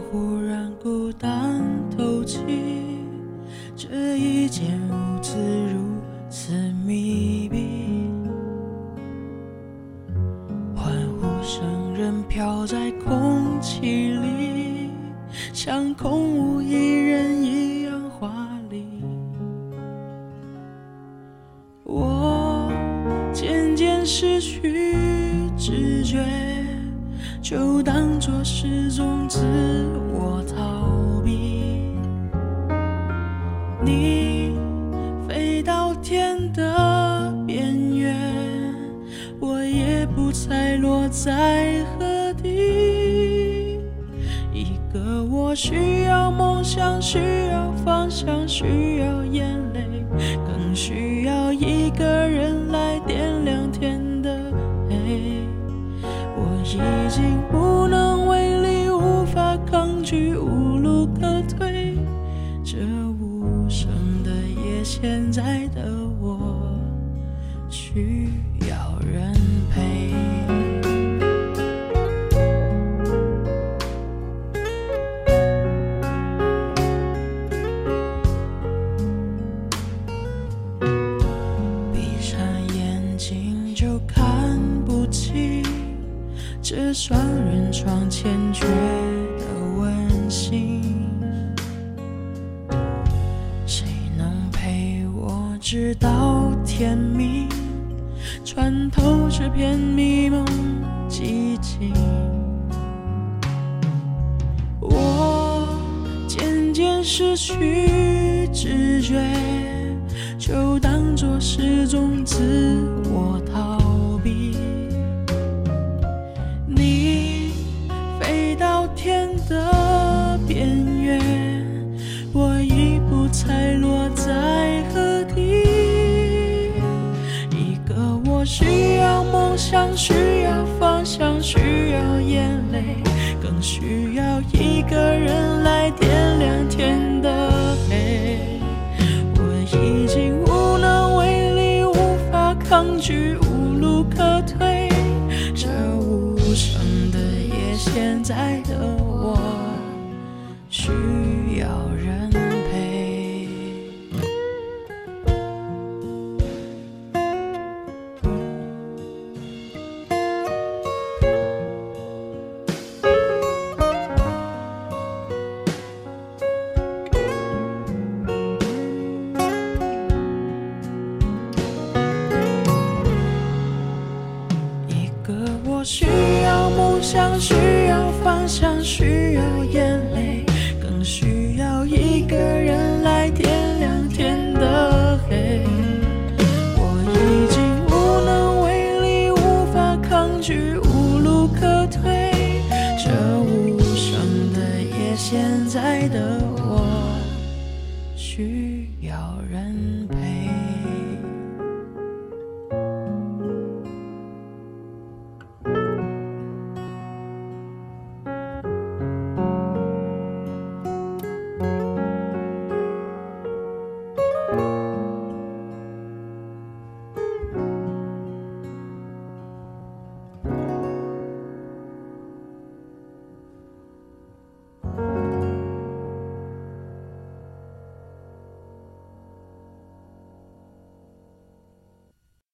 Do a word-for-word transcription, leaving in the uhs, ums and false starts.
忽然孤单透气，这一间屋子如此密闭，欢呼声仍飘在空气里，像空无一人一样华丽。我渐渐失去知觉，就当作是种自我逃避。你飞到天的边缘，我也不猜落在何地。一个我需要梦想，需要方向，需要眼泪，更需要一个人来点亮天的黑。我已经无能为力，无法抗拒，无路可退。这无声的夜，现在的我需要人陪。闭上眼睛就看不清这双人床欠缺的温馨，谁能陪我直到天明，穿透这片迷蒙寂静。我渐渐失去知觉，就当作是种自我逃避。你飞到天的边缘，我已不猜落在何地。一个我需要梦想，需要方向，需要眼泪，更需要一个人来点亮天的黑。我已经无能为力，无法抗拒，无路可退。这无声的夜，现在的我需要人陪。一个我需要梦想，需要方向，需要眼泪，更需要一个人来点亮天的黑。我已经无能为力，无法抗拒，无路可退。这无声的夜，现在的我需要人陪。